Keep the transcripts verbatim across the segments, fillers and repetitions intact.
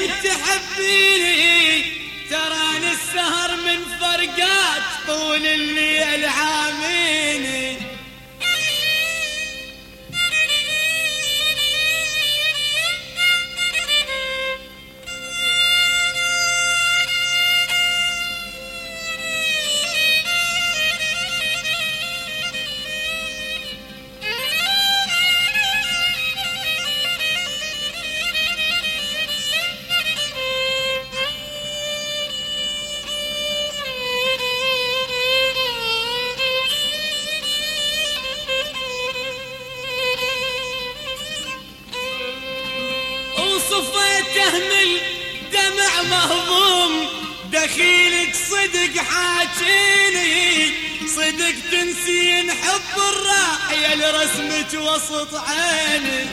يم تحبيني تراني السهر من فرقات طول الليل عاميني. وصفيته من دمع مهضوم دخيلك صدق حاجيني، صدق تنسين حب الراح يا لرسمك وسط عيني.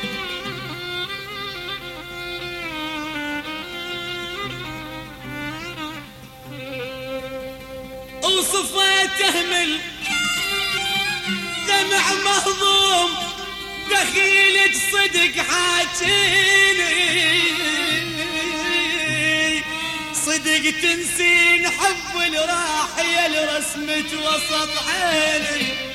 وصفيته من دمع مهضوم دخيلك صدق حاجيني، صدق تنسين حب الراح يا لرسمك وسط عيني.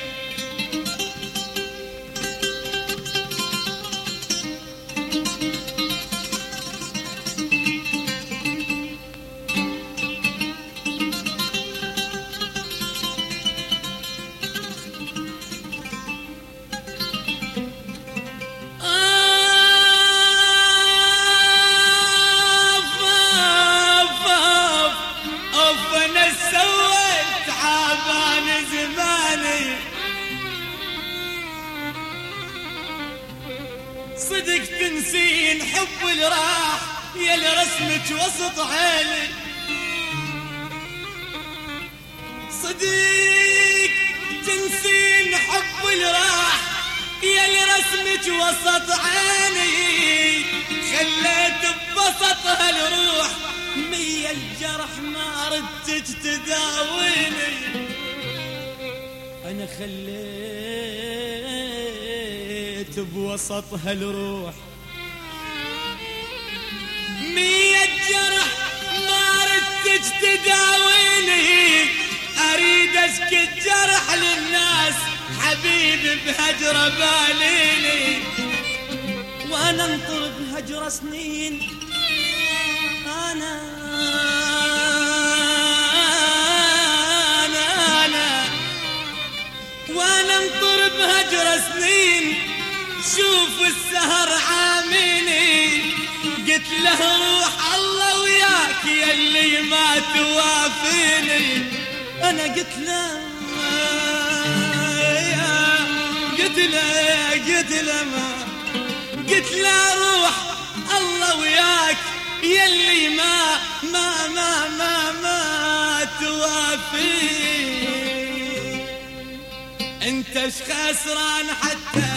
صدق تنسين حب اللي راح يا لرسمك وسط عيني، صدق تنسين حب اللي راح يا لرسمك وسط عيني. خليت ببسطها الروح مية الجرح ما ردت تداويني. انا خليت بوسطها الروح مية جرح ما ردت تداويني. اريد اسكت جرح للناس حبيبي بهجر باليني، وانا انطر بهجر سنين. انا انا انا وانا انطر بهجر سنين. شوف السهر عاميني، قلت له روح الله وياك يا اللي ما توافيني. انا قلت له يا قلت له قلت له ما قلت له روح الله وياك يا اللي ما ما ما ما ما توافيني. انت ايش خسران حتى